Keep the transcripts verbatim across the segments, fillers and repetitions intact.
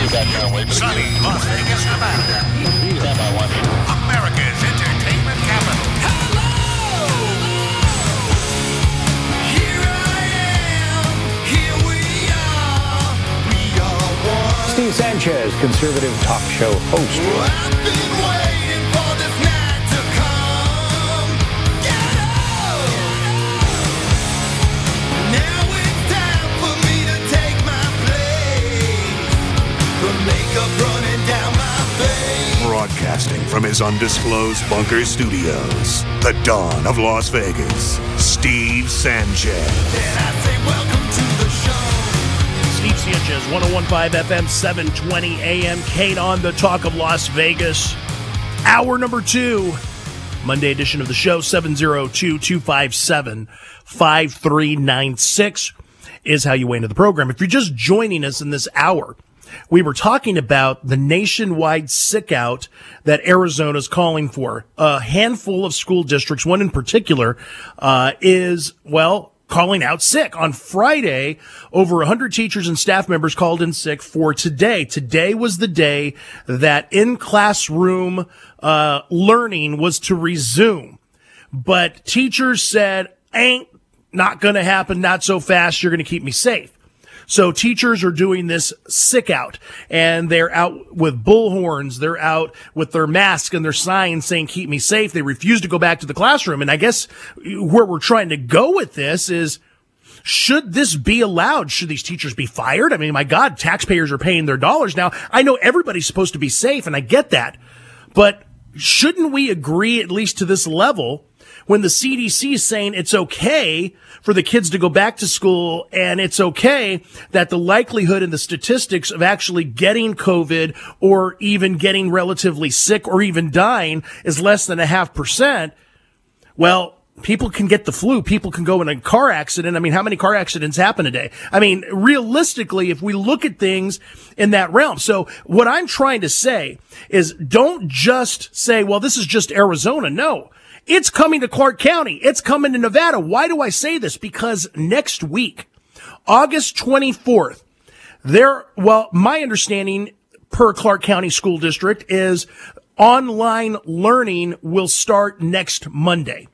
Sunny Las Vegas, Nevada. America's entertainment capital. Hello! Here I am. Here we are. We are one. Steve Sanchez, conservative talk show host. Well, I've been waiting for this night to come. Get up! Now it's time for me to take my place. The makeup running down my face. Broadcasting from his undisclosed bunker studios, the dawn of Las Vegas, Steve Sanchez. Then I say welcome to the show. Steve Sanchez, one oh one point five F M, seven twenty A M. Kate on the Talk of Las Vegas. Hour number two, Monday edition of the show, seven oh two, two five seven, five three nine six is how you weigh into the program. If you're just joining us in this hour, we were talking about the nationwide sick out that Arizona is calling for. A handful of school districts, one in particular, uh, is, well, calling out sick. On Friday, over one hundred teachers and staff members called in sick for today. Today was the day that in-classroom uh learning was to resume. But teachers said, ain't not going to happen, not so fast, you're going to keep me safe. So teachers are doing this sick out, and they're out with bullhorns. They're out with their masks and their signs saying, keep me safe. They refuse to go back to the classroom. And I guess where we're trying to go with this is, should this be allowed? Should these teachers be fired? I mean, my God, taxpayers are paying their dollars now. I know everybody's supposed to be safe, and I get that. But shouldn't we agree, at least to this level, when the C D C is saying it's okay for the kids to go back to school, and it's okay that the likelihood and the statistics of actually getting COVID or even getting relatively sick or even dying is less than a half percent? Well, people can get the flu. People can go in a car accident. I mean, how many car accidents happen a day? I mean, realistically, if we look at things in that realm. So what I'm trying to say is, don't just say, well, this is just Arizona. No. It's coming to Clark County. It's coming to Nevada. Why do I say this? Because next week, August twenty-fourth, there, well, my understanding per Clark County School District is online learning will start next Monday.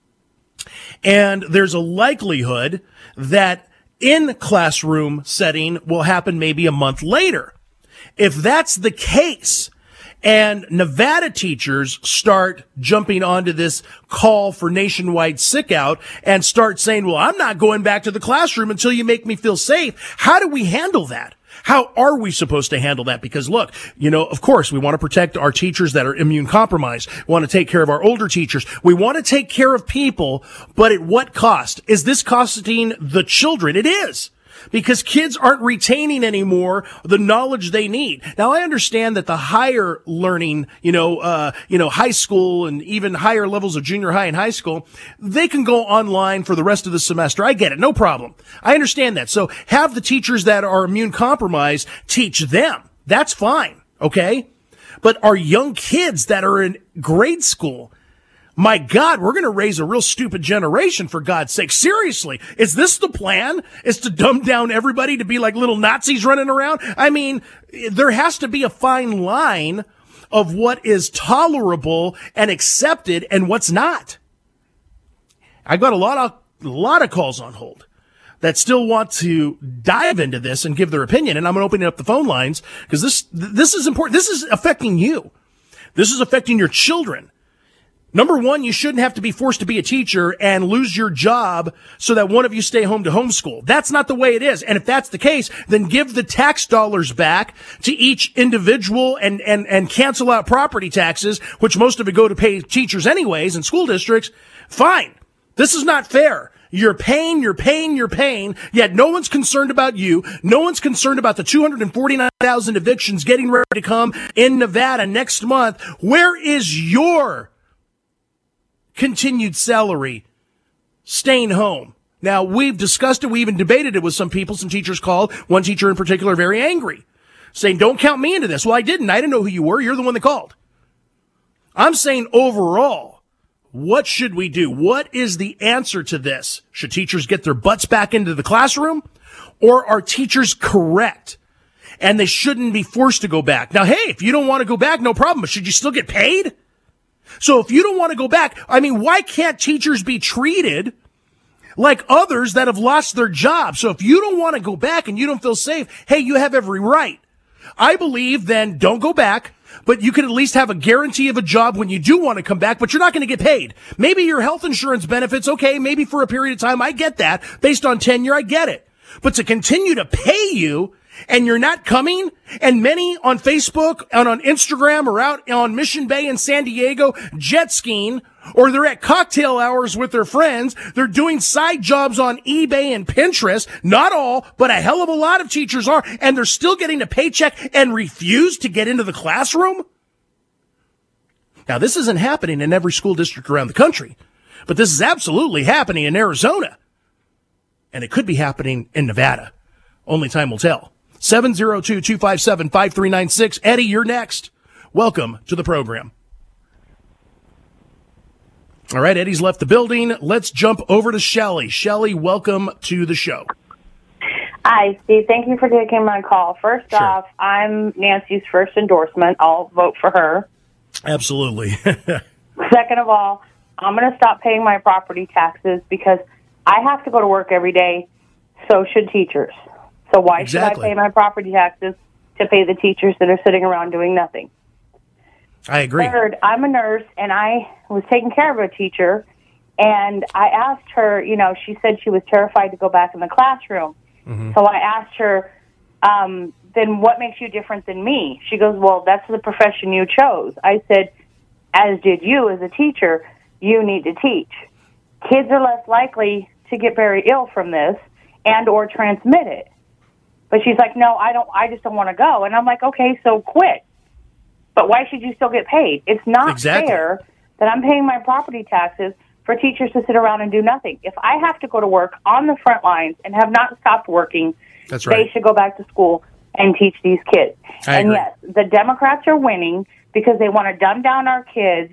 And there's a likelihood that in-classroom setting will happen maybe a month later. If that's the case, and Nevada teachers start jumping onto this call for nationwide sick out and start saying, well, I'm not going back to the classroom until you make me feel safe. How do we handle that? How are we supposed to handle that? Because look, you know, of course, we want to protect our teachers that are immune compromised. We want to take care of our older teachers. We want to take care of people, but at what cost? Is this costing the children? It is. Because kids aren't retaining anymore the knowledge they need. Now, I understand that the higher learning, you know, uh, you know, high school and even higher levels of junior high and high school, they can go online for the rest of the semester. I get it. No problem. I understand that. So have the teachers that are immune compromised teach them. That's fine. Okay. But our young kids that are in grade school, my God, we're going to raise a real stupid generation, for God's sake. Seriously, is this the plan? Is to dumb down everybody to be like little Nazis running around? I mean, there has to be a fine line of what is tolerable and accepted and what's not. I got a lot of, a lot of calls on hold that still want to dive into this and give their opinion. And I'm going to open up the phone lines because this, this is important. This is affecting you. This is affecting your children. Number one, you shouldn't have to be forced to be a teacher and lose your job so that one of you stay home to homeschool. That's not the way it is. And if that's the case, then give the tax dollars back to each individual and, and, and cancel out property taxes, which most of it go to pay teachers anyways in school districts. Fine. This is not fair. You're paying, you're paying, you're paying, yet no one's concerned about you. No one's concerned about the two hundred forty-nine thousand evictions getting ready to come in Nevada next month. Where is your continued salary staying home? Now, we've discussed it. We even debated it with some people. Some teachers called, one teacher in particular, very angry, saying, don't count me into this. Well, I didn't. I didn't know who you were. You're the one that called. I'm saying overall, what should we do? What is the answer to this? Should teachers get their butts back into the classroom? Or are teachers correct and they shouldn't be forced to go back. Now, hey, if you don't want to go back, no problem, but should you still get paid? So if you don't want to go back, I mean, why can't teachers be treated like others that have lost their job? So if you don't want to go back and you don't feel safe, hey, you have every right. I believe then don't go back, but you can at least have a guarantee of a job when you do want to come back, but you're not going to get paid. Maybe your health insurance benefits, okay, maybe for a period of time, I get that. Based on tenure, I get it. But to continue to pay you and you're not coming, and many on Facebook and on Instagram or out on Mission Bay in San Diego jet skiing, or they're at cocktail hours with their friends, they're doing side jobs on eBay and Pinterest. Not all, but a hell of a lot of teachers are, and they're still getting a paycheck and refuse to get into the classroom? Now, this isn't happening in every school district around the country, but this is absolutely happening in Arizona, and it could be happening in Nevada. Only time will tell. seven oh two, two five seven, five three nine six. Eddie, you're next. Welcome to the program. All right, Eddie's left the building. Let's jump over to Shelly. Shelly, welcome to the show. Hi, Steve. Thank you for taking my call. First Sure. off, I'm Nancy's first endorsement. I'll vote for her. Absolutely. Second of all, I'm going to stop paying my property taxes because I have to go to work every day. So should teachers. So why Exactly. should I pay my property taxes to pay the teachers that are sitting around doing nothing? I agree. Third, I'm a nurse, and I was taking care of a teacher, and I asked her, you know, she said she was terrified to go back in the classroom. Mm-hmm. So I asked her, um, then what makes you different than me? She goes, well, that's the profession you chose. I said, as did you as a teacher, you need to teach. Kids are less likely to get very ill from this and or transmit it. But she's like, no, I don't. I just don't want to go. And I'm like, okay, so quit. But why should you still get paid? It's not Exactly. fair that I'm paying my property taxes for teachers to sit around and do nothing. If I have to go to work on the front lines and have not stopped working, That's right. they should go back to school and teach these kids. I and agree. yes, the Democrats are winning because they want to dumb down our kids,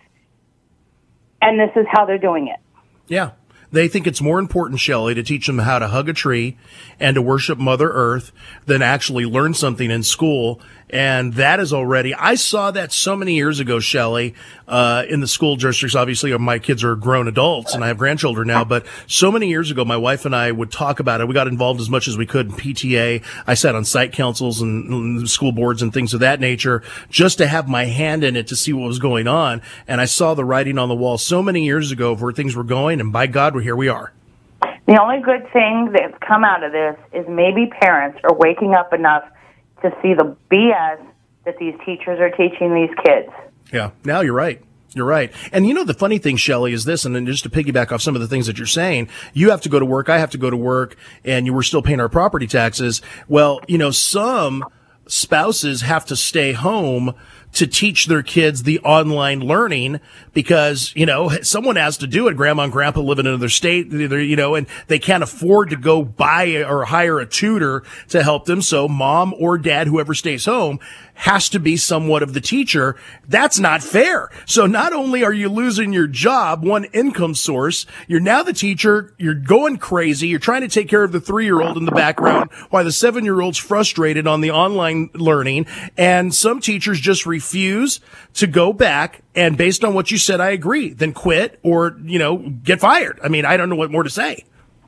and this is how they're doing it. Yeah. They think it's more important, Shelley, to teach them how to hug a tree and to worship Mother Earth than actually learn something in school. And that is already, I saw that so many years ago, Shelley, uh, in the school districts. Obviously, my kids are grown adults and I have grandchildren now, but so many years ago, my wife and I would talk about it. We got involved as much as we could in P T A. I sat on site councils and, and school boards and things of that nature just to have my hand in it to see what was going on. And I saw the writing on the wall so many years ago of where things were going. And by God, here we are. The only good thing that's come out of this is maybe parents are waking up enough to see the B S that these teachers are teaching these kids. Yeah, now you're right. You're right. And you know, the funny thing, Shelley, is this, and then just to piggyback off some of the things that you're saying, you have to go to work, I have to go to work, and you were still paying our property taxes. Well, you know, some spouses have to stay home to teach their kids the online learning because, you know, someone has to do it. Grandma and grandpa live in another state, you know, and they can't afford to go buy or hire a tutor to help them. So mom or dad, whoever stays home, has to be somewhat of the teacher. That's not fair. So not only are you losing your job, one income source, you're now the teacher, you're going crazy, you're trying to take care of the three-year-old in the background while the seven-year-old's frustrated on the online learning, and some teachers just refuse to go back, and based on what you said, I agree, then quit or, you know, get fired. I mean, I don't know what more to say.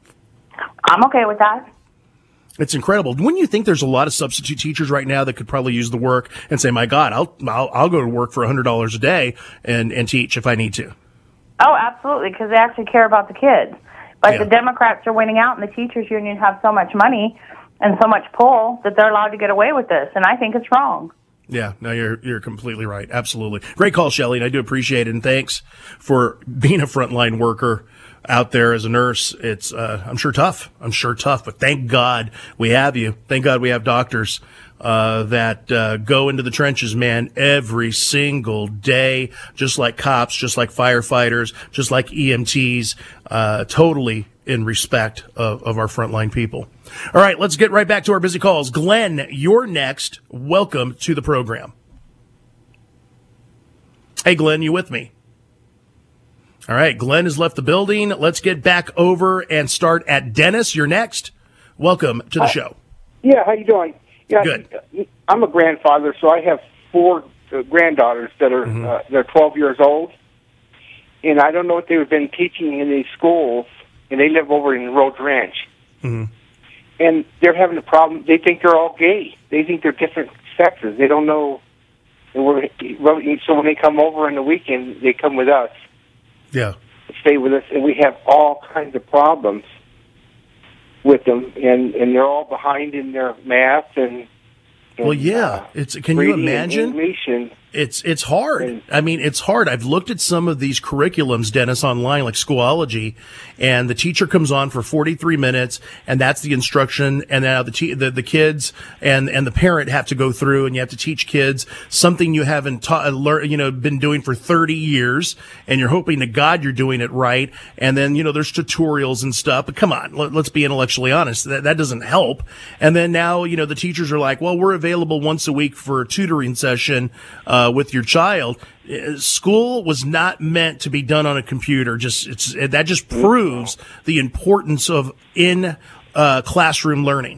I'm okay with that. It's incredible. Wouldn't you think there's a lot of substitute teachers right now that could probably use the work and say, my God, I'll, I'll, I'll go to work for one hundred dollars a day and, and teach if I need to? Oh, absolutely, because they actually care about the kids. But Yeah. the Democrats are winning out, and the teachers union have so much money and so much pull that they're allowed to get away with this, and I think it's wrong. Yeah, no, you're you're completely right. Absolutely. Great call, Shelley, and I do appreciate it. And thanks for being a frontline worker out there as a nurse. It's, uh, I'm sure tough. I'm sure tough, but thank God we have you. Thank God we have doctors, uh, that, uh, go into the trenches, man, every single day, just like cops, just like firefighters, just like E M Ts, uh, totally in respect of, of our frontline people. All right, let's get right back to our busy calls. Glenn, you're next. Welcome to the program. Hey, Glenn, you with me? All right, Glenn has left the building. Let's get back over and start at Dennis. You're next. Welcome to the Hi. show. Yeah, how you doing? Yeah, Good. I'm a grandfather, so I have four uh, granddaughters that are Mm-hmm. uh, they're twelve years old, and I don't know what they've been teaching in these schools, and they live over in Rhodes Ranch, Mm-hmm. and they're having a problem. They think they're all gay. They think they're different sexes. They don't know. And we're, so when they come over on the weekend, they come with us, Yeah. stay with us, and we have all kinds of problems with them, and, and they're all behind in their math and. and Well, yeah. uh, It's can you reading and imagine? English and, It's it's hard. And- I mean, it's hard. I've looked at some of these curriculums, Dennis, online, like Schoology, and the teacher comes on for forty-three minutes, and that's the instruction. And now the te- the, the kids and, and the parent have to go through, and you have to teach kids something you haven't taught, learn, you know, been doing for thirty years, and you're hoping to God you're doing it right. And then, you know, there's tutorials and stuff. But come on, let, let's be intellectually honest. That that doesn't help. And then now, you know, the teachers are like, well, we're available once a week for a tutoring session. Uh, with your child. School was not meant to be done on a computer. Just it's that just proves the importance of in uh, classroom learning.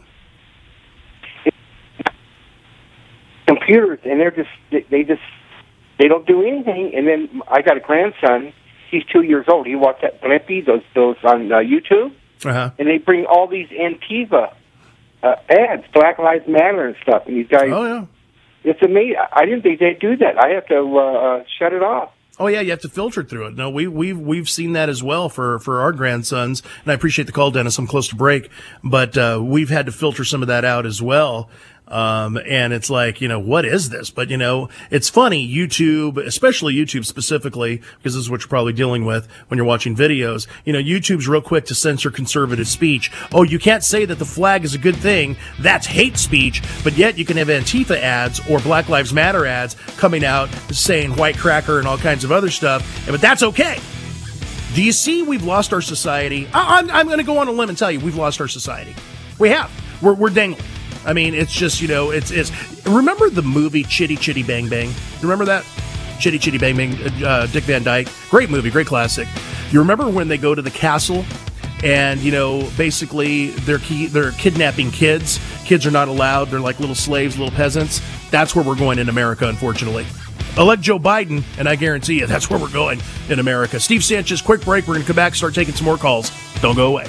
computers, and they're just they just they don't do anything. And then I got a grandson. He's two years old. He watched that Blimpie, those those on uh, YouTube, Uh-huh. and they bring all these Antifa uh, ads, Black Lives Matter and stuff. And these guys, Oh yeah. it's amazing. I didn't think they'd do that. I have to uh, uh, shut it off. Oh yeah, you have to filter through it. No, we we've we've seen that as well for for our grandsons, and I appreciate the call, Dennis. I'm close to break, but uh, we've had to filter some of that out as well. Um, and it's like, you know, what is this? But you know, it's funny. YouTube, especially YouTube specifically, because this is what you're probably dealing with when you're watching videos. You know, YouTube's real quick to censor conservative speech. Oh, you can't say that the flag is a good thing. That's hate speech. But yet you can have Antifa ads or Black Lives Matter ads coming out saying white cracker and all kinds of other stuff. But that's okay. Do you see we've lost our society? I, I'm, I'm going to go on a limb and tell you we've lost our society. We have. We're, we're dangling. I mean, it's just, you know, it's, it's, remember the movie Chitty Chitty Bang Bang? You remember that? Chitty Chitty Bang Bang, uh, Dick Van Dyke. Great movie, great classic. You remember when they go to the castle and, you know, basically they're, key, they're kidnapping kids. Kids are not allowed. They're like little slaves, little peasants. That's where we're going in America, unfortunately. Elect Joe Biden, and I guarantee you that's where we're going in America. Steve Sanchez, quick break. We're going to come back, start taking some more calls. Don't go away.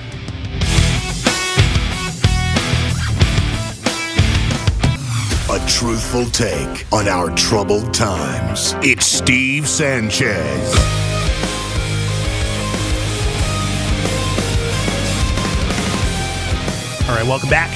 A truthful take on our troubled times. It's Steve Sanchez. All right, welcome back.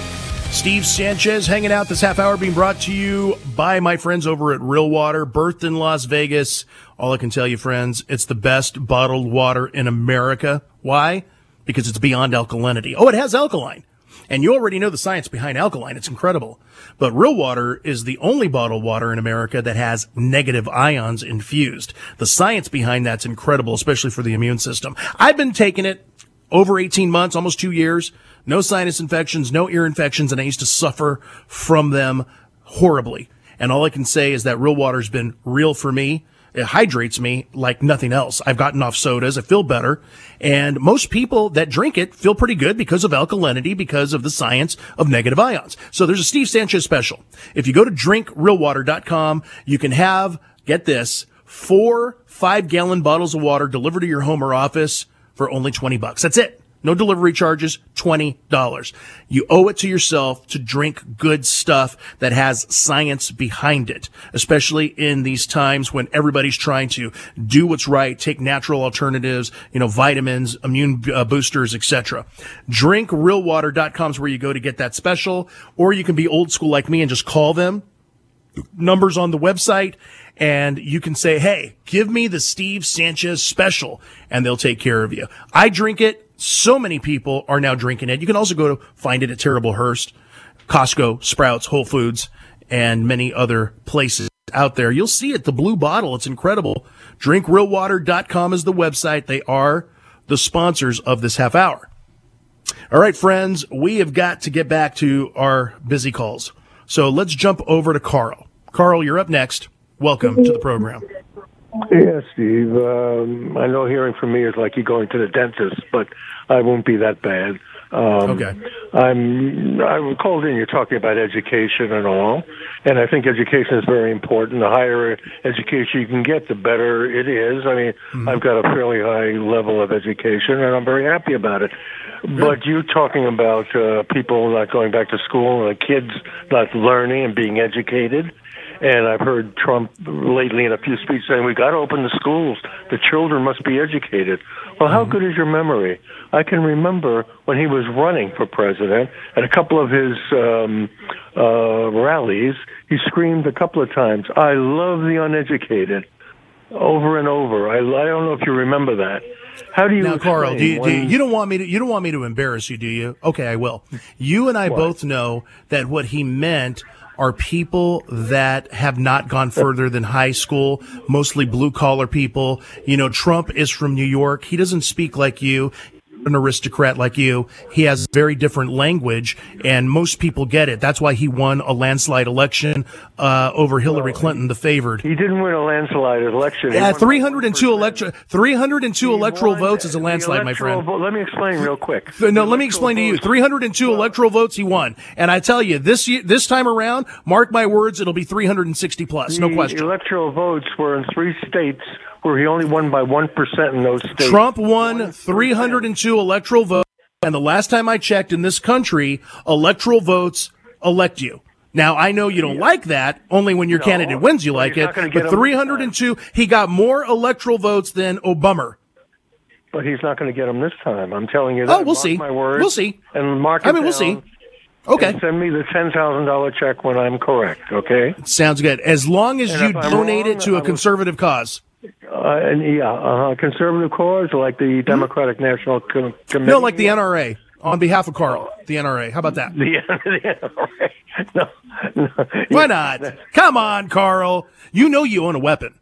Steve Sanchez hanging out this half hour, being brought to you by my friends over at Real Water, birthed in Las Vegas. All I can tell you, friends, it's the best bottled water in America. Why? Because it's beyond alkalinity. Oh, it has alkaline. And you already know the science behind alkaline. It's incredible. But Real Water is the only bottled water in America that has negative ions infused. The science behind that's incredible, especially for the immune system. I've been taking it over eighteen months, almost two years. No sinus infections, no ear infections, and I used to suffer from them horribly. And all I can say is that Real Water's been real for me. It hydrates me like nothing else. I've gotten off sodas. I feel better. And most people that drink it feel pretty good because of alkalinity, because of the science of negative ions. So there's a Steve Sanchez special. If you go to drink real water dot com, you can have, get this, four five gallon bottles of water delivered to your home or office for only twenty bucks. That's it. No delivery charges, twenty dollars. You owe it to yourself to drink good stuff that has science behind it, especially in these times when everybody's trying to do what's right, take natural alternatives, you know, vitamins, immune uh, boosters, et cetera. drink real water dot com is where you go to get that special, or you can be old school like me and just call them. Numbers on the website, and you can say, hey, give me the Steve Sanchez special, and they'll take care of you. I drink it. So many people are now drinking it. You can also go to find it at Terrible Hearst, Costco, Sprouts, Whole Foods, and many other places out there. You'll see it, the blue bottle. It's incredible. drink real water dot com is the website. They are the sponsors of this half hour. All right, friends, we have got to get back to our busy calls. So let's jump over to Carl. Carl, you're up next. Welcome to the program. Yeah, Steve. Um, I know hearing from me is like you going to the dentist, but I won't be that bad. Um, Okay. I'm, I called in, you're talking about education and all, and I think education is very important. The higher education you can get, the better it is. I mean, mm-hmm. I've got a fairly high level of education, and I'm very happy about it. Good. But you're talking about uh, people not going back to school, and the kids not learning and being educated. And I've heard Trump lately in a few speeches saying, we've got to open the schools. The children must be educated. Well, how mm-hmm. good is your memory? I can remember when he was running for president, at a couple of his um, uh, rallies, he screamed a couple of times, I love the uneducated, over and over. I, I don't know if you remember that. How do you now, Carl? Do you, when... do you, you don't want me to? You don't want me to embarrass you, do you? Okay, I will. You and I what? both know that what he meant are people that have not gone further than high school, mostly blue collar people. You know, Trump is from New York. He doesn't speak like you. An aristocrat like you. He has very different language, and most people get it. That's why he won a landslide election uh, over Hillary well, Clinton, the favored. He didn't win a landslide election. Yeah, three hundred two electro, three hundred two electoral votes is a landslide, my friend. Vo- let me explain real quick. No, the let me explain to you. three hundred two well, electoral votes he won, and I tell you, this year, this time around, mark my words, it'll be three hundred sixty plus, no question. The electoral votes were in three states where he only won by one percent in those states. Trump won three hundred two electoral votes, and the last time I checked in this country, electoral votes elect you. Now, I know you don't yeah. like that, only when your no, candidate wins you like it, but three hundred two, he got more electoral votes than Obama. But he's not going to get them this time. I'm telling you that. Oh, we'll mark see. My words, we'll see. And mark it I mean, we'll down. see. Okay. And send me the ten thousand dollars check when I'm correct, okay? Sounds good. As long as and you donate wrong, it to a was, conservative cause. Uh, and yeah, uh, conservative cause, like the Democratic mm-hmm. National Com- Committee. No, like the N R A. On behalf of Carl, the N R A. How about that? The, the N R A. No, no. Why not? Come on, Carl. You know you own a weapon.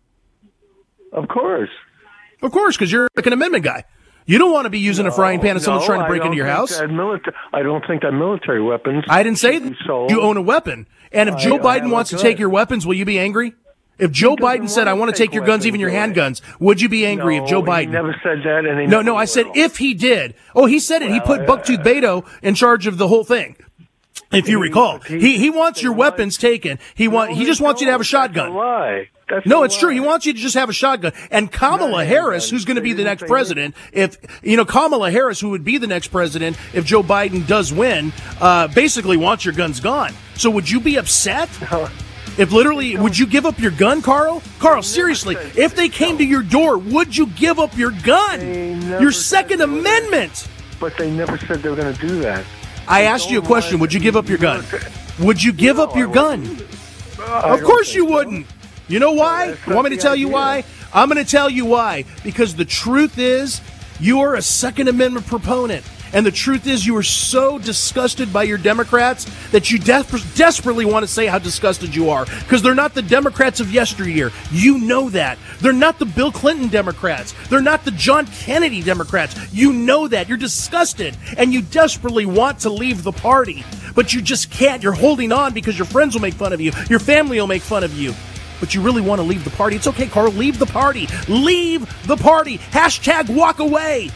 Of course. Of course, because you're a Second Amendment guy. You don't want to be using no, a frying pan if someone's no, trying to break into your house. Milita- I don't think that military weapons. I didn't say that. You own a weapon. And if I, Joe Biden wants to take your weapons, will you be angry? If Joe Biden said, I want to take your guns, even your handguns, would you be angry no, if Joe Biden? He never said that. And he no, no, I said if he did. Oh, he said it. Well, he put Bucktooth Beto in charge of the whole thing. If you recall, he he wants your weapons taken. He want he just wants you to have a shotgun. Why? That's no, it's true. He wants you to just have a shotgun. And Kamala Harris, who's going to be the next president, if, you know, Kamala Harris, who would be the next president if Joe Biden does win, uh, basically wants your guns gone. So would you be upset? If literally, would you give up your gun, Carl? Carl, seriously, if they came to your door, would you give up your gun? Your Second Amendment. But they never said they were going to do that. I asked you a question. Would you give up your gun? Would you give up your gun? Of course you wouldn't. You know why? You want me to tell you why? I'm going to tell you why. Because the truth is, you are a Second Amendment proponent. And the truth is, you are so disgusted by your Democrats that you des- desperately want to say how disgusted you are. Because they're not the Democrats of yesteryear. You know that. They're not the Bill Clinton Democrats. They're not the John Kennedy Democrats. You know that. You're disgusted. And you desperately want to leave the party. But you just can't. You're holding on because your friends will make fun of you. Your family will make fun of you. But you really want to leave the party. It's okay, Carl. Leave the party. Leave the party. Hashtag walk away.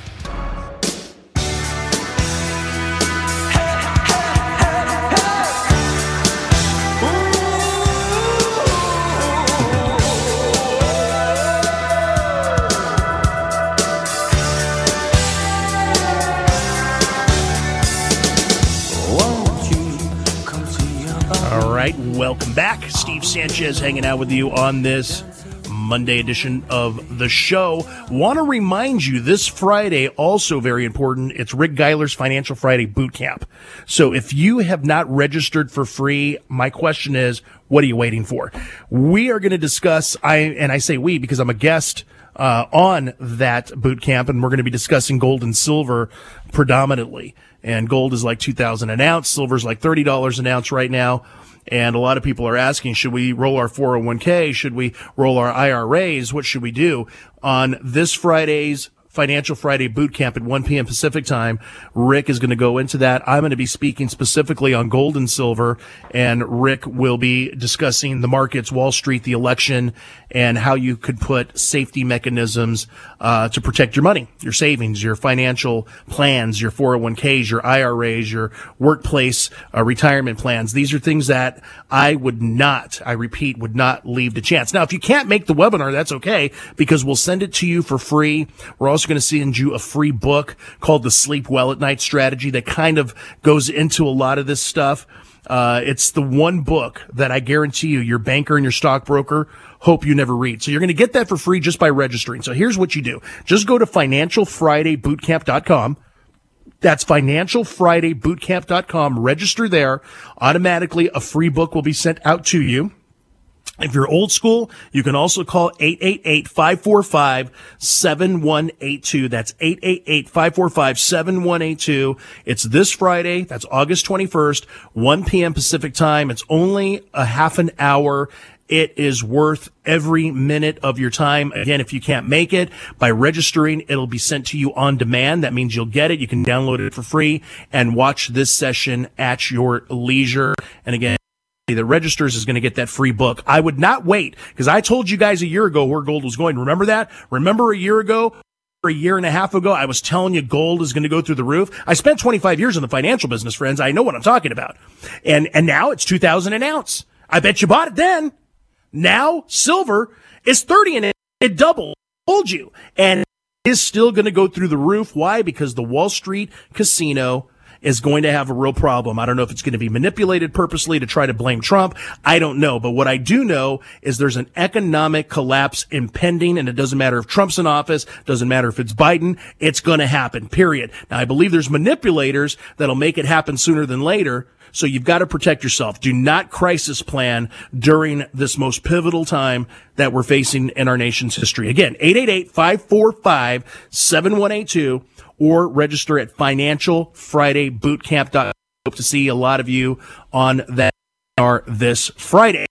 All right, welcome back. Steve Sanchez hanging out with you on this Monday edition of the show. Want to remind you, this Friday, also very important, it's Rick Geiler's Financial Friday Boot Camp. So if you have not registered for free, my question is, what are you waiting for? We are going to discuss, I and I say we because I'm a guest uh, on that boot camp, and we're going to be discussing gold and silver predominantly. And gold is like two thousand dollars an ounce. Silver's like thirty dollars an ounce right now. And a lot of people are asking, should we roll our four oh one k? Should we roll our I R As? What should we do? On this Friday's Financial Friday Boot Camp at one p.m. Pacific time. Rick is going to go into that. I'm going to be speaking specifically on gold and silver, and Rick will be discussing the markets, Wall Street, the election, and how you could put safety mechanisms uh, to protect your money, your savings, your financial plans, your four oh one k's, your I R A's, your workplace uh, retirement plans. These are things that I would not, I repeat, would not leave to chance. Now, if you can't make the webinar, that's okay, because we'll send it to you for free. We're also going to send you a free book called The Sleep Well at Night Strategy that kind of goes into a lot of this stuff. Uh, it's the one book that I guarantee you your banker and your stockbroker hope you never read. So you're going to get that for free just by registering. So here's what you do. Just go to financial friday boot camp dot com. That's financial friday boot camp dot com. Register there. Automatically, a free book will be sent out to you. If you're old school, you can also call eight eight eight, five four five, seven one eight two. That's eight eight eight, five four five, seven one eight two. It's this Friday. That's August twenty-first, one p.m. Pacific time. It's only a half an hour. It is worth every minute of your time. Again, if you can't make it, by registering, it'll be sent to you on demand. That means you'll get it. You can download it for free and watch this session at your leisure. And again, that registers is going to get that free book. I would not wait, because I told you guys a year ago where gold was going. Remember that? Remember a year ago, or a year and a half ago, I was telling you gold is going to go through the roof. I spent twenty-five years in the financial business, friends. I know what I'm talking about. And, and now it's two thousand an ounce. I bet you bought it then. Now silver is thirty and it, it doubled. Told you. And it is still going to go through the roof. Why? Because the Wall Street casino is going to have a real problem. I don't know if it's going to be manipulated purposely to try to blame Trump. I don't know. But what I do know is there's an economic collapse impending, and it doesn't matter if Trump's in office, doesn't matter if it's Biden, it's going to happen, period. Now, I believe there's manipulators that'll make it happen sooner than later. So you've got to protect yourself. Do not crisis plan during this most pivotal time that we're facing in our nation's history. Again, eight eight eight, five four five, seven one eight two. Or register at financial friday boot camp dot com. Hope to see a lot of you on that webinar this Friday.